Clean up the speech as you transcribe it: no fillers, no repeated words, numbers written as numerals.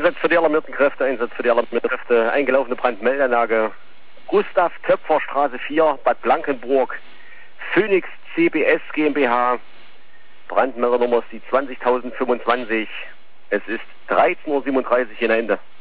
Einsatz für die alarmierten Kräfte, eingelaufene Brandmeldeanlage. Gustav Töpfer Straße 4, Bad Blankenburg, Phoenix CBS GmbH. Brandmeldernummer ist die 20.025. Es ist 13:37 Uhr in Ende.